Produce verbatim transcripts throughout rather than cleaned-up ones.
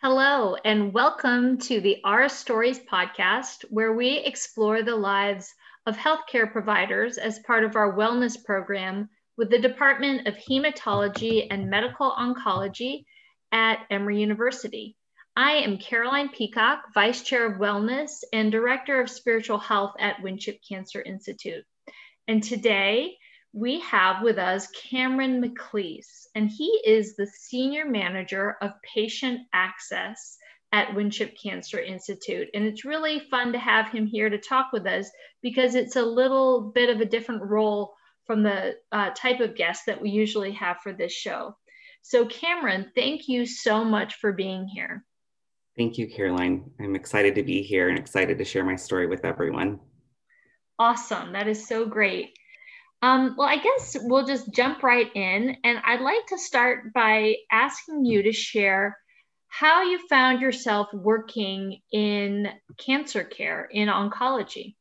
Hello, and welcome to the Our Stories podcast, where we explore the lives of healthcare providers as part of our wellness program with the Department of Hematology and Medical Oncology at Emory University. I am Caroline Peacock, Vice Chair of Wellness and Director of Spiritual Health at Winship Cancer Institute. And today, we have with us Cameron McLeese, and he is the Senior Manager of Patient Access at Winship Cancer Institute. And it's really fun to have him here to talk with us because it's a little bit of a different role from the uh, type of guest that we usually have for this show. So Cameron, thank you so much for being here. Thank you, Caroline. I'm excited to be here and excited to share my story with everyone. Awesome. That is so great. Um, well, I guess we'll just jump right in. And I'd like to start by asking you to share how you found yourself working in cancer care, in oncology.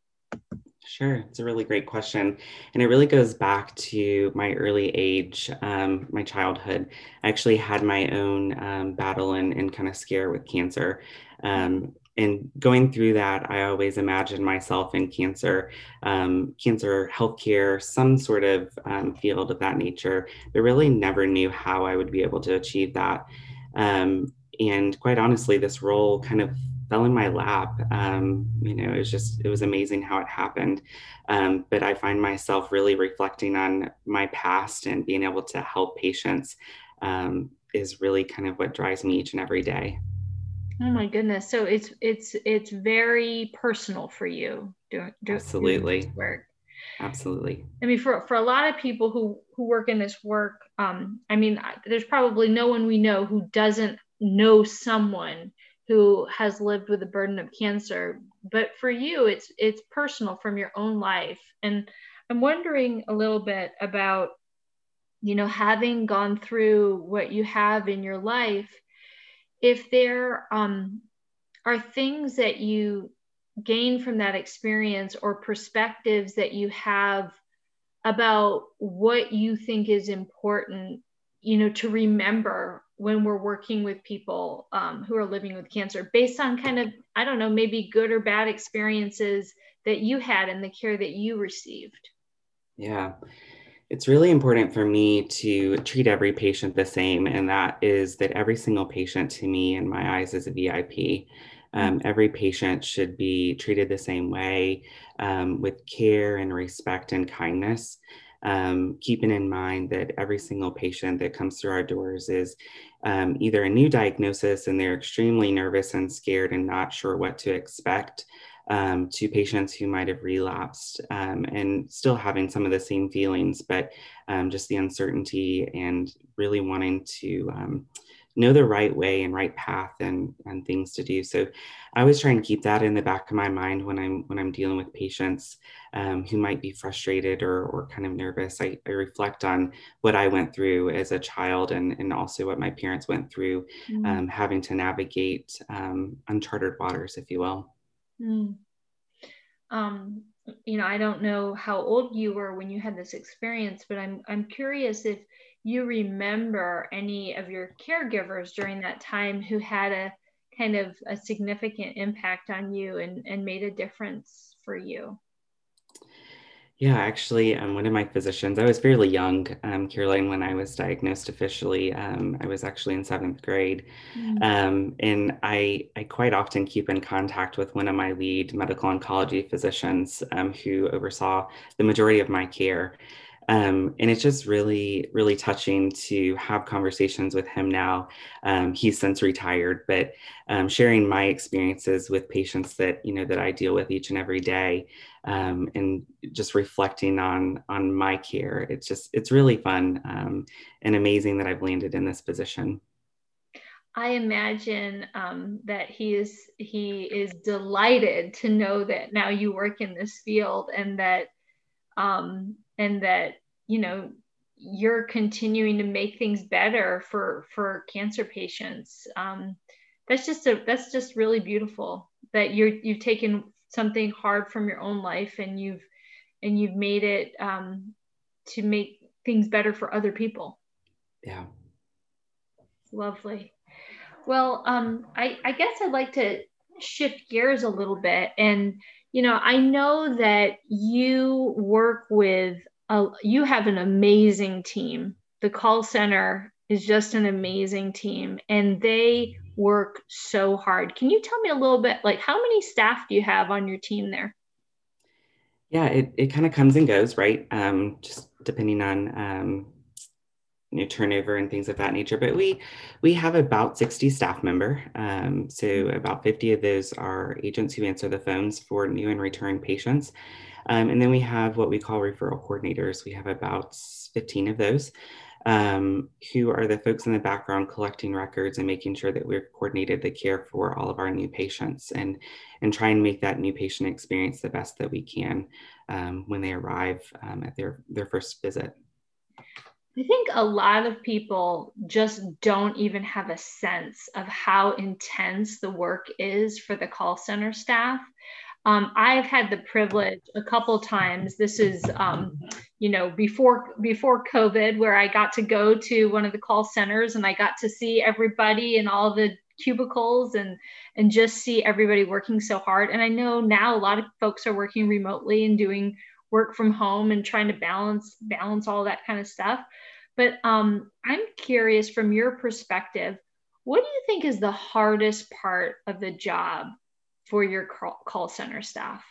Sure, it's a really great question. And it really goes back to my early age, um, my childhood. I actually had my own um, battle and, and kind of scare with cancer. Um, and going through that, I always imagined myself in cancer, um, cancer healthcare, some sort of um, field of that nature, but really never knew how I would be able to achieve that. Um, and quite honestly, this role kind of fell in my lap. Um, you know, it was just, it was amazing how it happened. Um, but I find myself really reflecting on my past and being able to help patients um, is really kind of what drives me each and every day. Oh my goodness. So it's it's it's very personal for you doing, doing this Absolutely. work. Absolutely. I mean, for, for a lot of people who, who work in this work, um, I mean, there's probably no one we know who doesn't know someone who has lived with the burden of cancer. But for you, it's it's personal from your own life. And I'm wondering a little bit about, you know, having gone through what you have in your life, if there um, are things that you gain from that experience or perspectives that you have about what you think is important, you know, to remember when we're working with people um, who are living with cancer based on kind of, I don't know, maybe good or bad experiences that you had in the care that you received. Yeah. It's really important for me to treat every patient the same, and that is that every single patient to me in my eyes is a V I P. Um, every patient should be treated the same way um, with care and respect and kindness, um, keeping in mind that every single patient that comes through our doors is um, either a new diagnosis and they're extremely nervous and scared and not sure what to expect, um, to patients who might have relapsed um, and still having some of the same feelings, but um, just the uncertainty and really wanting to um, know the right way and right path and, and things to do. So I always try and keep that in the back of my mind when I'm when I'm dealing with patients um, who might be frustrated or, or kind of nervous. I, I reflect on what I went through as a child and, and also what my parents went through, um, having to navigate um, uncharted waters, if you will. Mm. Um, you know, I don't know how old you were when you had this experience, but I'm I'm curious if you remember any of your caregivers during that time who had a kind of a significant impact on you and, and made a difference for you. Yeah, actually, um, one of my physicians, I was fairly young, um, Caroline, when I was diagnosed officially. Um, I was actually in seventh grade. Mm. Um, and I, I quite often keep in contact with one of my lead medical oncology physicians um, who oversaw the majority of my care. Um, and it's just really, really touching to have conversations with him now. Um, he's since retired, but um, sharing my experiences with patients that, you know, that I deal with each and every day, um, and just reflecting on, on my care. It's just, it's really fun um, and amazing that I've landed in this position. I imagine um, that he is he is delighted to know that now you work in this field and that um, and that you know you're continuing to make things better for for cancer patients. Um, that's just a that's just really beautiful that you're you've taken something hard from your own life and you've and you've made it um, to make things better for other people. Yeah. Lovely. Well, um, I, I guess I'd like to shift gears a little bit. And, you know, I know that you work with, a, you have an amazing team. The call center is just an amazing team, and they work so hard. Can you tell me a little bit, like, how many staff do you have on your team there? Yeah, it, it kind of comes and goes, right? Um, just depending on um, you know, turnover and things of that nature. But we we have about sixty staff member. Um, so about fifty of those are agents who answer the phones for new and return patients. Um, and then we have what we call referral coordinators. We have about fifteen of those, um, who are the folks in the background collecting records and making sure that we've coordinated the care for all of our new patients, and, and try and make that new patient experience the best that we can um, when they arrive um, at their, their first visit. I think a lot of people just don't even have a sense of how intense the work is for the call center staff. Um, I've had the privilege a couple times. This is, um, you know, before before COVID, where I got to go to one of the call centers and I got to see everybody in all the cubicles and and just see everybody working so hard. And I know now a lot of folks are working remotely and doing work from home and trying to balance balance all that kind of stuff. But um, I'm curious from your perspective, what do you think is the hardest part of the job for your call center staff?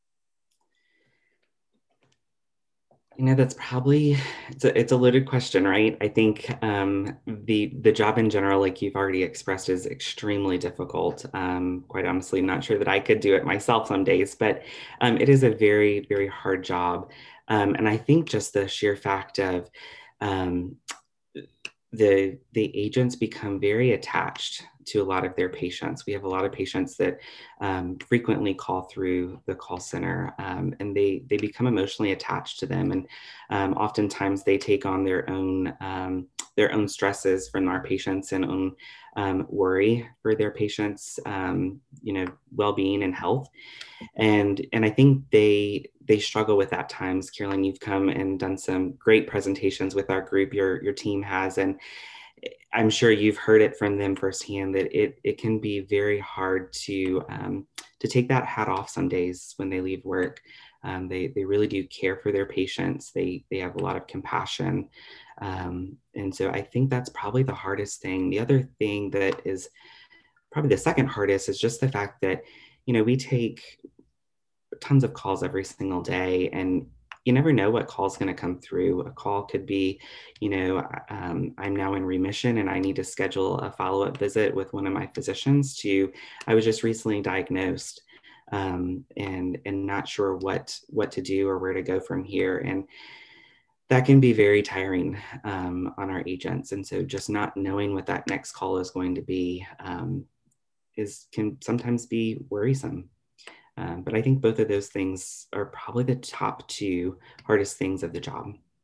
You know, that's probably, it's a, it's a loaded question, right? I think um, the the job in general, like you've already expressed, is extremely difficult. Um, quite honestly, not sure that I could do it myself some days, but um, it is a very, very hard job. Um, and I think just the sheer fact of um, the the agents become very attached to a lot of their patients. We have a lot of patients that um, frequently call through the call center, um, and they they become emotionally attached to them, and um, oftentimes they take on their own um, their own stresses from our patients and own um, worry for their patients, um, you know, well-being and health. And and I think they they struggle with that times. Carolyn, you've come and done some great presentations with our group. Your your team has, and I'm sure you've heard it from them firsthand that it it can be very hard to um, to take that hat off some days when they leave work. Um, they they really do care for their patients. They they have a lot of compassion, um, and so I think that's probably the hardest thing. The other thing that is probably the second hardest is just the fact that, you know, we take tons of calls every single day, and you never know what call is going to come through. A call could be, you know, um, I'm now in remission and I need to schedule a follow-up visit with one of my physicians, to, I was just recently diagnosed um, and and not sure what what to do or where to go from here. And that can be very tiring um, on our agents. And so just not knowing what that next call is going to be um, is can sometimes be worrisome. Um, but I think both of those things are probably the top two hardest things of the job.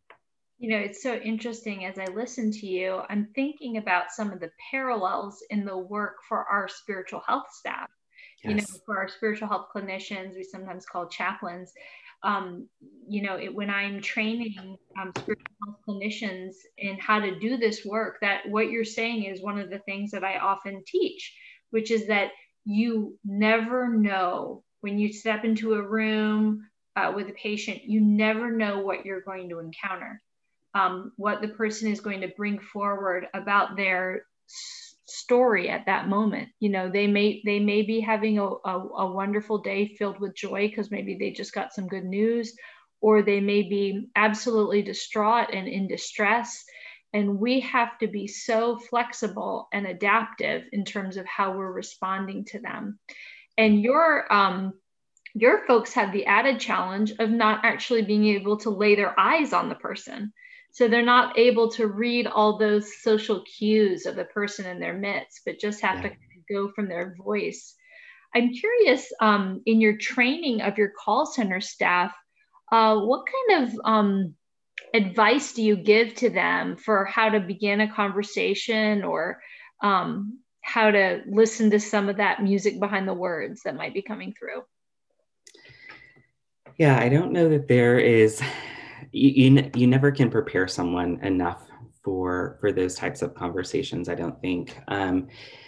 You know, it's so interesting as I listen to you, I'm thinking about some of the parallels in the work for our spiritual health staff. Yes. You know, for our spiritual health clinicians, we sometimes call chaplains. Um, you know, it, when I'm training um, spiritual health clinicians in how to do this work, that what you're saying is one of the things that I often teach, which is that you never know when you step into a room uh, with a patient, you never know what you're going to encounter, um, what the person is going to bring forward about their s- story at that moment. You know, they may they may be having a, a, a wonderful day filled with joy because maybe they just got some good news, or they may be absolutely distraught and in distress. And we have to be so flexible and adaptive in terms of how we're responding to them. And your um, your folks have the added challenge of not actually being able to lay their eyes on the person. So they're not able to read all those social cues of the person in their midst, but just have yeah. to go from their voice. I'm curious, um, in your training of your call center staff, uh, what kind of um, advice do you give to them for how to begin a conversation, or um, how to listen to some of that music behind the words that might be coming through? Yeah, I don't know that there is, you, you, you never can prepare someone enough for, for those types of conversations, I don't think. Um,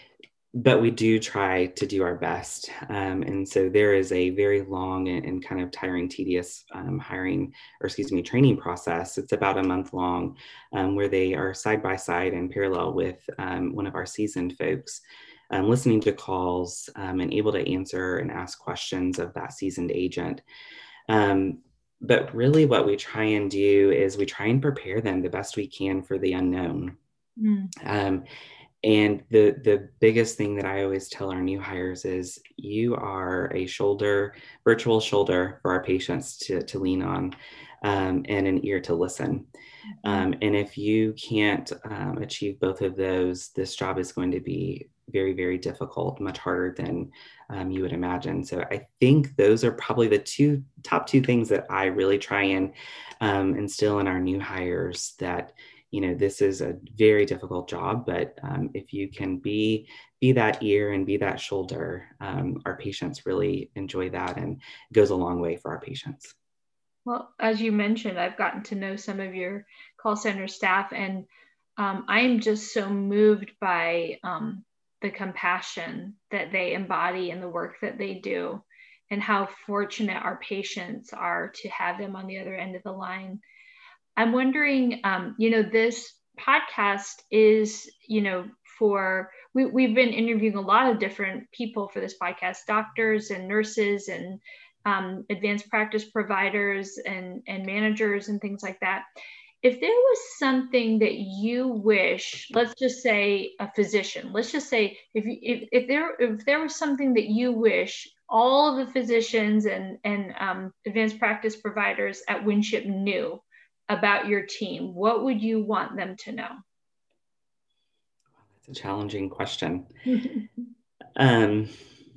but we do try to do our best. Um, and so there is a very long and, and kind of tiring, tedious um, hiring, or excuse me, training process. It's about a month long, um, where they are side by side and parallel with um, one of our seasoned folks, um, listening to calls um, and able to answer and ask questions of that seasoned agent. Um, but really what we try and do is we try and prepare them the best we can for the unknown. Mm. Um, And the the biggest thing that I always tell our new hires is you are a shoulder, virtual shoulder for our patients to, to lean on, um, and an ear to listen. Um, and if you can't um, achieve both of those, this job is going to be very, very difficult, much harder than um, you would imagine. So I think those are probably the two top two things that I really try and um, instill in our new hires, that you know, this is a very difficult job, but um, if you can be be that ear and be that shoulder, um, our patients really enjoy that, and it goes a long way for our patients. Well, as you mentioned, I've gotten to know some of your call center staff, and um, I am just so moved by um, the compassion that they embody in the work that they do, and how fortunate our patients are to have them on the other end of the line. I'm wondering, um, you know, this podcast is, you know, for, we, we've been interviewing a lot of different people for this podcast, doctors and nurses and um, advanced practice providers and, and managers and things like that. If there was something that you wish, let's just say a physician, let's just say if, you, if, if, there, if there was something that you wish all of the physicians and, and um, advanced practice providers at Winship knew about your team, what would you want them to know? That's a challenging question. um,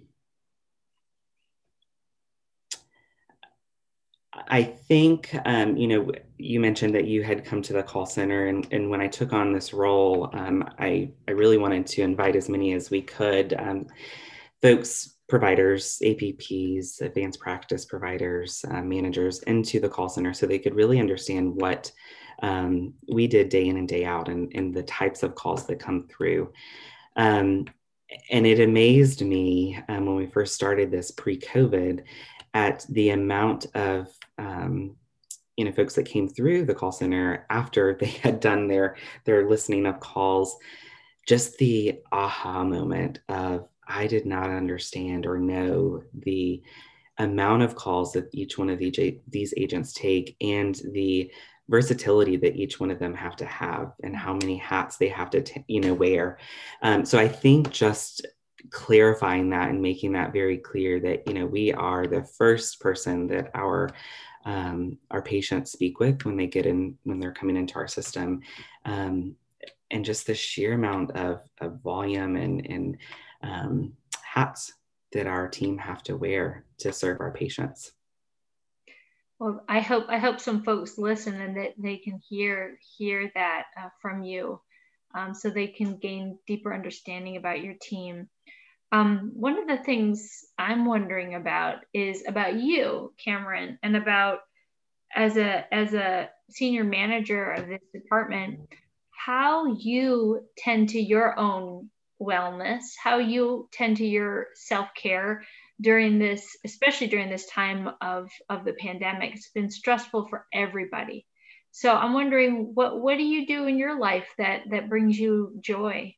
I think, um, you know, you mentioned that you had come to the call center, and, and when I took on this role, um, I, I really wanted to invite as many as we could, um, folks, providers, A P Ps, advanced practice providers, uh, managers into the call center so they could really understand what um, we did day in and day out, and, and the types of calls that come through. Um, and it amazed me um, when we first started this pre-COVID at the amount of um, you know, folks that came through the call center after they had done their their listening of calls, just the aha moment of, I did not understand or know the amount of calls that each one of the, these agents take, and the versatility that each one of them have to have, and how many hats they have to, t- you know, wear. Um, so I think just clarifying that and making that very clear that, you know, we are the first person that our um, our patients speak with when they get in, when they're coming into our system. Um, and just the sheer amount of, of volume and, and um, hats that our team have to wear to serve our patients. Well, I hope I hope some folks listen and that they can hear hear that uh, from you, um, so they can gain deeper understanding about your team. Um, one of the things I'm wondering about is about you, Cameron, and about as a as a senior manager of this department, how you tend to your own wellness, how you tend to your self-care during this, especially during this time of, of the pandemic. It's been stressful for everybody. So I'm wondering, what, what do you do in your life that, that brings you joy?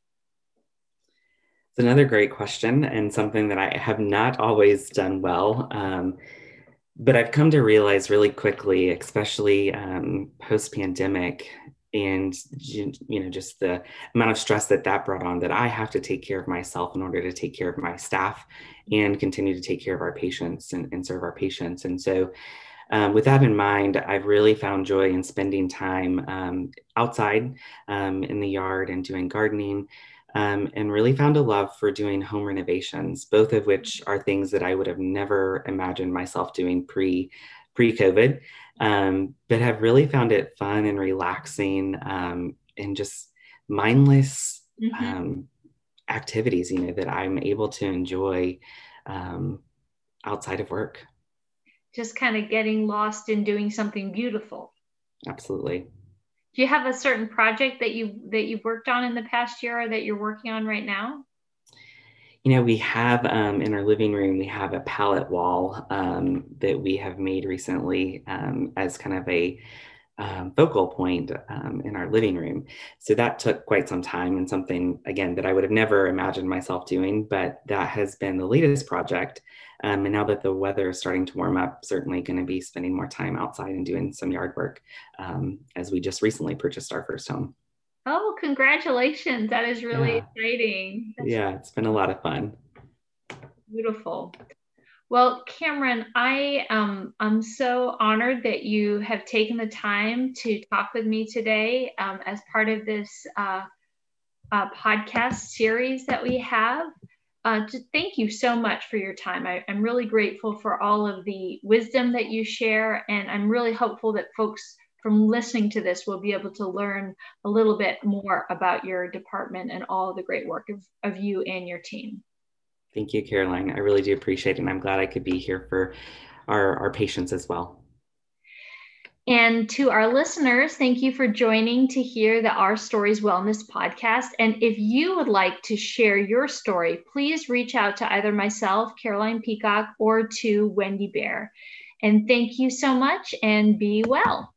It's another great question, and something that I have not always done well. Um, but I've come to realize really quickly, especially um, post-pandemic, and you know, just the amount of stress that that brought on, that I have to take care of myself in order to take care of my staff and continue to take care of our patients and, and serve our patients. And so um, with that in mind, I've really found joy in spending time um, outside um, in the yard and doing gardening, um, and really found a love for doing home renovations, both of which are things that I would have never imagined myself doing pre pre-COVID. Um, but have really found it fun and relaxing, um, and just mindless mm-hmm. um, activities, you know, that I'm able to enjoy um, outside of work. Just kind of getting lost in doing something beautiful. Absolutely. Do you have a certain project that you that you've worked on in the past year, or that you're working on right now? You know, we have um, in our living room, we have a palette wall um, that we have made recently um, as kind of a um, focal point um, in our living room. So that took quite some time and something, again, that I would have never imagined myself doing, but that has been the latest project. Um, and now that the weather is starting to warm up, certainly going to be spending more time outside and doing some yard work um, as we just recently purchased our first home. Oh, congratulations. That is really Yeah. exciting. That's Yeah, it's been a lot of fun. beautiful. Well, Cameron, I um, I'm so honored that you have taken the time to talk with me today um, as part of this uh, uh, podcast series that we have. Uh, just thank you so much for your time. I, I'm really grateful for all of the wisdom that you share, and I'm really hopeful that folks from listening to this will be able to learn a little bit more about your department and all the great work of, of you and your team. Thank you, Caroline. I really do appreciate it. And I'm glad I could be here for our, our patients as well. And to our listeners, thank you for joining to hear the Our Stories Wellness podcast. And if you would like to share your story, please reach out to either myself, Caroline Peacock, or to Wendy Bear. And thank you so much, and be well.